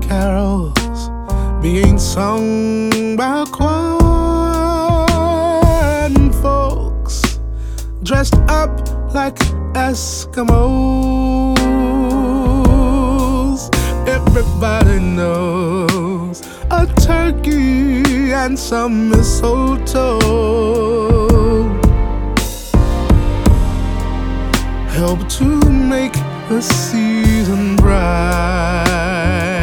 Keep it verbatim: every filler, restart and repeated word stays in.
carols being sung by choir and folks dressed up like Eskimos. Everybody knows a turkey and some mistletoe help to make the season bright.